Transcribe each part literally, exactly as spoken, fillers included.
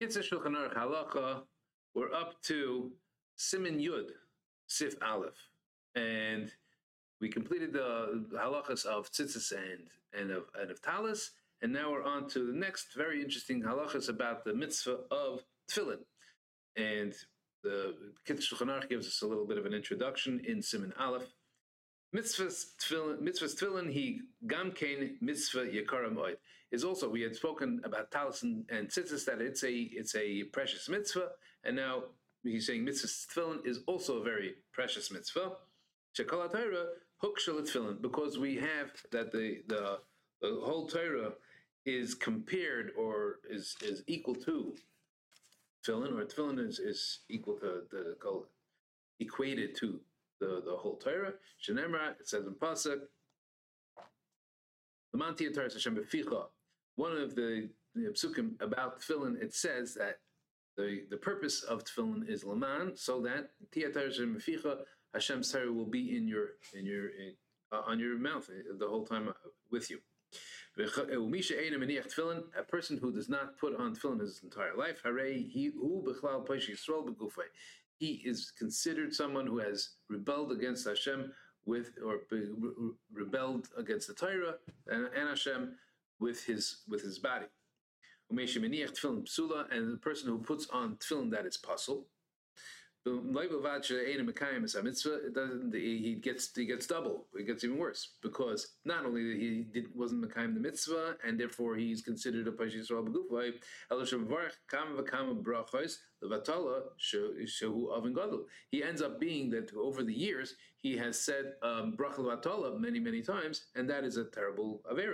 Kitzur Shulchan Aruch Halacha. We're up to Siman Yud, Sif Aleph, and we completed the halachas of tzitzis and and of and of talis, and now we're on to the next very interesting halachas about the mitzvah of tefillin. And the Kitzur Shulchan Aruch gives us a little bit of an introduction in Siman Aleph. Mitzvahs tefillin, mitzvahs tefillin, he gamkein mitzvah yekara moed is also. We had spoken about talis and, and tzitzis that it's a it's a precious mitzvah, and now he's saying mitzvahs tefillin is also a very precious mitzvah. Shekol Torah hukshel tefillin, because we have that the the the whole Torah is compared or is is equal to tefillin, or tefillin is, is equal to the call equated to the, the whole Torah. Shenemra, it says in Pasuk, Lamanti Torah Hashem beficha. One of the, the psukim about tefillin, it says that the, the purpose of tefillin is laman, so that Tia Torah Hashem beficha, Hashem's Torah will be in your in your in, uh, on your mouth the whole time with you. A person who does not put on tefillin his entire life, he is considered someone who has rebelled against Hashem with, or rebelled against the Torah and, and Hashem with his with his body. And the person who puts on tefillin that is puzzle, it doesn't, he gets he gets double. It gets even worse, because not only that he did, wasn't mekayim the mitzvah, and therefore he's considered a pashis Yisrael b'gufay. He ends up being that over the years he has said um, bracha levatala many many times, and that is a terrible avera.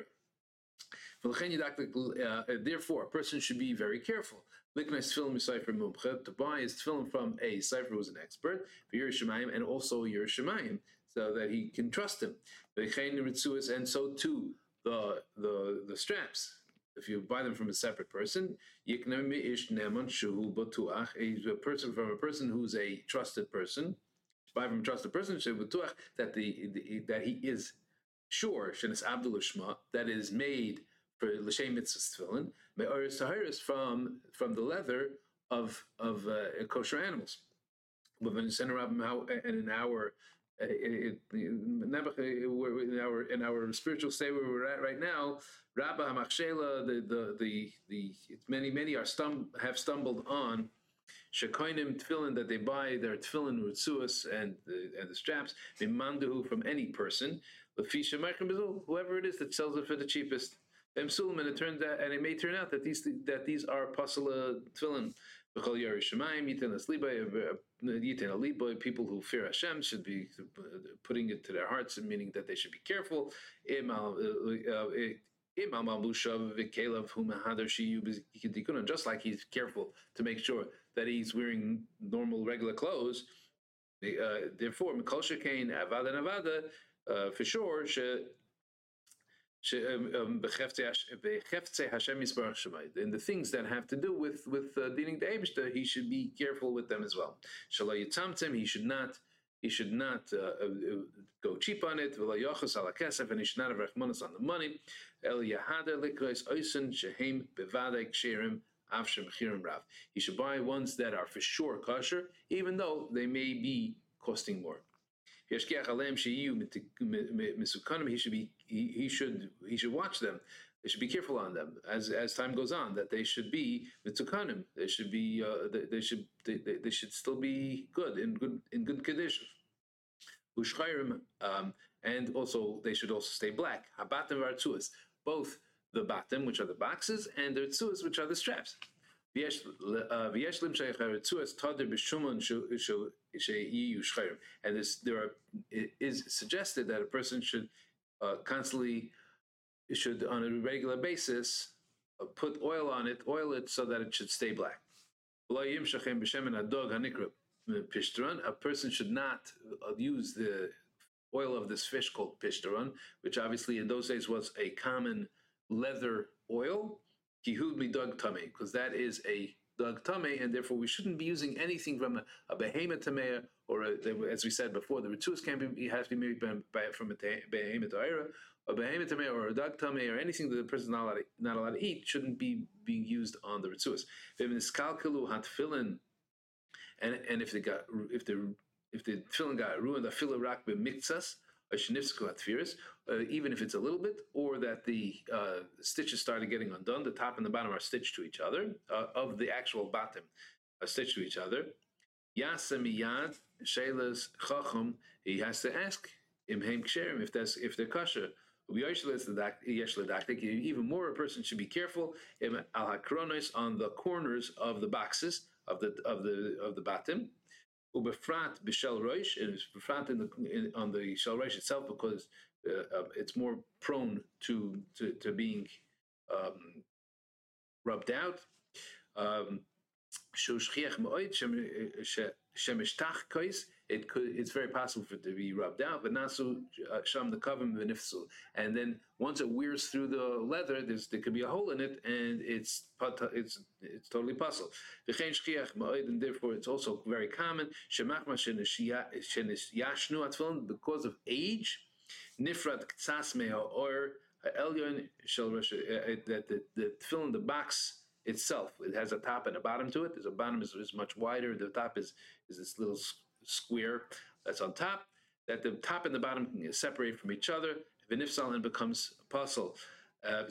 Uh, therefore, a person should be very careful. To buy his tefillin from a cipher who's an expert, and also Yer Shemayim, so that he can trust him. And so too the the the straps. If you buy them from a separate person, a person from a person who's a trusted person, buy from a trusted person, that the, the that he is sure that is made for l'shem mitzvahs tefillin, me'oris tahiris, from from the leather of of uh, kosher animals. And in our uh, in our in our spiritual state where we're at right now, Rabba Hamachshela, the the the the many many are stum have stumbled on shekoinim tefillin, that they buy their tefillin ritzuas and the and the straps mimanduhu from any person, whoever it is that sells it for the cheapest. And it turns out, and it may turn out that these that these are pasala tefillin. People who fear Hashem should be putting it to their hearts, and meaning that they should be careful. Just like he's careful to make sure that he's wearing normal, regular clothes. Uh, therefore, Mikol Shekain Avada Navada, uh, for sure. In the things that have to do with with uh, dealing the Eibishter, he should be careful with them as well. He should not he should not uh, uh, go cheap on it. And he should not have rachmanas on the money. He should buy ones that are for sure kosher, even though they may be costing more. He should be he, he should he should watch them. They should be careful on them as as time goes on, that they should be mitzukanim. They should be uh, they, they should they, they should still be good in good in good condition. Um, and also they should also stay black. Habatim v'artzuas, both the batim, which are the boxes, and the rtzuas, which are the straps. And this, there are, it is suggested that a person should uh, constantly, should on a regular basis, uh, put oil on it, oil it so that it should stay black. A person should not use the oil of this fish called pishtaron, which obviously in those days was a common leather oil. Kihud midog tame, because that is a dag tameh, and therefore we shouldn't be using anything from a, a behemoth tameh, or a, as we said before, the rituals can't be, it has to be made by, by, from a behemoth ta'ira, a behemoth tameh or a dag tameh, or anything that the person is not allowed to, not allowed to eat shouldn't be being used on the rituals. And and if they got if the if the tefillin got ruined, the tefillin rak b'miktsas, uh, even if it's a little bit, or that the uh, stitches started getting undone, the top and the bottom are stitched to each other, uh, of the actual bottom are stitched to each other. Yasamiyad sheilas chacham, he has to ask imheim ksherim if that's if they're kosher. Even more, a person should be careful al hakronos on the corners of the boxes of the of the of the batim. Ubefrat b'shel roish, and it's befrat in the in, on the shel roish itself, because uh, uh, it's more prone to to, to being um, rubbed out. Um, it could it's very possible for it to be rubbed out, but not so sham the kavim benifsul. And then once it wears through the leather, there's there could be a hole in it, and it's it's it's totally puzzled. And therefore, it's also very common because of age. Nifrat ktsas meo or elyon shel that the the tefillin, the box itself, it has a top and a bottom to it. There's a bottom is, is much wider. The top is is this little square that's on top. That the top and the bottom can separate from each other. V'nifsal and becomes a puzzle. And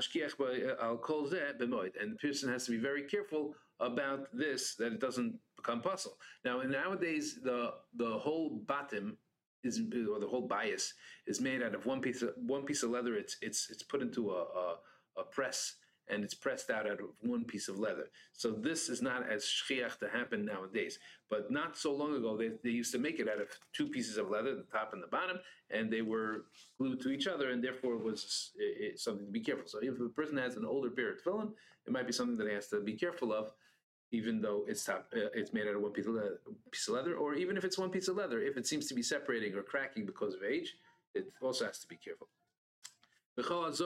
the person has to be very careful about this, that it doesn't become puzzle. Now, nowadays, the the whole bottom is, or the whole bias is made out of one piece of one piece of leather. It's it's it's put into a, a, a press, and it's pressed out out of one piece of leather. So this is not as shchiach to happen nowadays. But not so long ago, they, they used to make it out of two pieces of leather, the top and the bottom, and they were glued to each other, and therefore it was it, it, something to be careful. So if a person has an older pair of tefillin, it might be something that he has to be careful of, even though it's top, uh, it's made out of one piece of, leather, piece of leather, or even if it's one piece of leather, if it seems to be separating or cracking because of age, it also has to be careful. A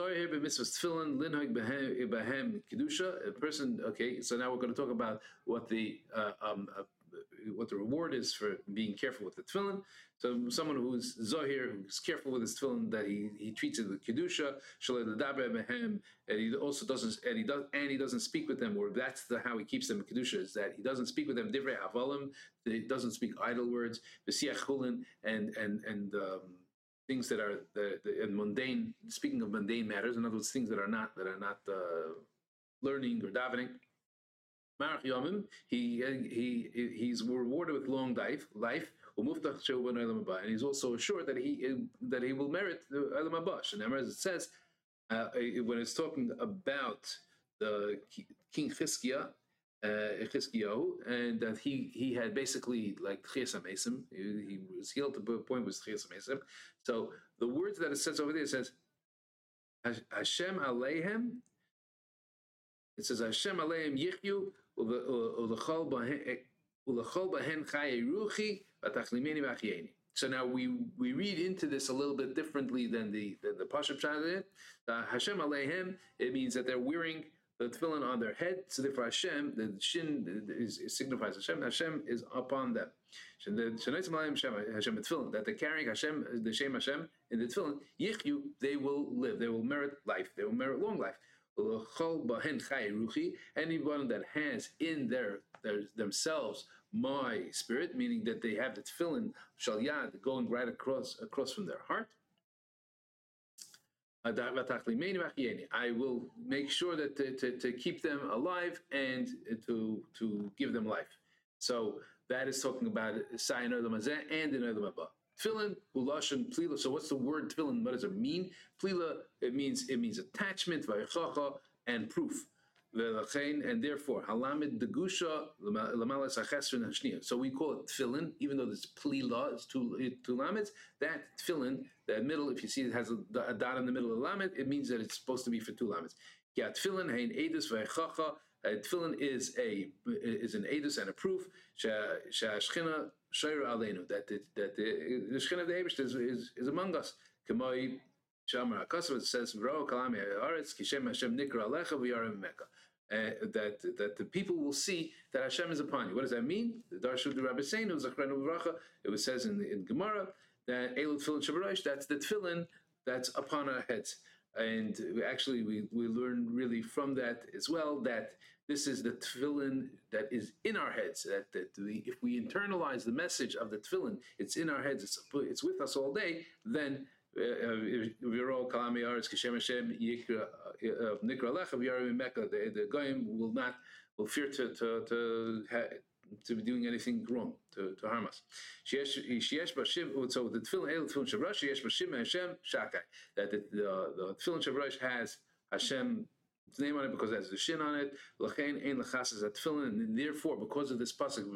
person, okay, so now we're going to talk about what the uh, um, uh, what the reward is for being careful with the tefillin. So someone who's zohir, who's careful with his tefillin, that he, he treats it with kedusha, and he also doesn't and he does and he doesn't speak with them, or that's the, how he keeps them in kedusha, is that he doesn't speak with them divrei havalim, he doesn't speak idle words, v'siach chulin, and and and um, things that are the, the and mundane. Speaking of mundane matters, in other words, things that are not that are not uh, learning or davening. Marach Yomim, he he he's rewarded with long life, life, and he's also assured that he that he will merit the Elam Haba. And as it says, uh, when it's talking about the King Chizkiah, uh, Chizkiyahu, and that he he had basically like Chias HaMesim, he, he was healed to the point with Chias HaMesim. So the words that it says over there, it says Hashem Aleichem. It says Hashem Aleichem Yichyu Ulechol Bahen Chaye Ruchi V'Tachlimeni V'Achieni. So now we we read into this a little bit differently than the than the Pashup Shad. Hashem Aleichem, it means that they're wearing the tefillin on their head. So therefore Hashem, the shin is, is signifies Hashem. Hashem is upon them. That they're carrying Hashem, the Shem Hashem in the tefillin. Yichyu, they will live. They will merit life. They will merit long life. Anyone that has in their, their themselves my spirit, meaning that they have the tefillin shal yad going right across across from their heart. I will make sure that to, to, to keep them alive and to to give them life. So that is talking about Sayin Olam Hazeh and in Olam Haba. Tefillin, ulashon, plila. So what's the word tefillin? What does it mean? Plila, it means it means attachment, vayichacha, and proof. And therefore, halamid degusha lamalas achesrin hashniya. So we call it tefillin, even though there's plila, it's two two lamids. That tefillin, the middle, if you see it has a, a dot in the middle of the lamid, it means that it's supposed to be for two lamids. Yeah, tefillin hein edus vayichacha. Tefillin is a is an edus and a proof. Shashchina shayra aleinu, that the, that the, the shchina of the Eibush is, is is among us. Kamoi Shamar HaKasav, it says, "V'ro kalami ha'aretz kishem Hashem nikra alecha v'yarim meka." uh, that that the people will see that Hashem is upon you. What does that mean? The Darshu the Rabbi Sein, it was says in in Gemara that Elu Tefillin Shabarash, that's the tefillin that's upon our heads. And we actually, we, we learn really from that as well that this is the tefillin that is in our heads. That, that we, if we internalize the message of the tefillin, it's in our heads, it's, it's with us all day, then the goyim will not will fear to to to, to be doing anything wrong to, to harm us. So the tefillin that the the tefillin shavrosh has Hashem's name on it because it has the shin on it. And therefore, because of this pasuk,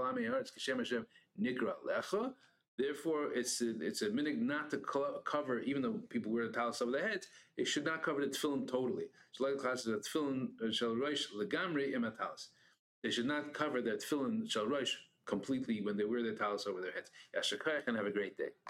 therefore, it's a, it's a minhag not to cover, even though people wear the talis over their heads, it should not cover the tefillin totally. So like the class is tefillin shel rosh legamri im talis. They should not cover their tefillin shel rosh completely when they wear their talis over their heads. Yashar koach and have a great day.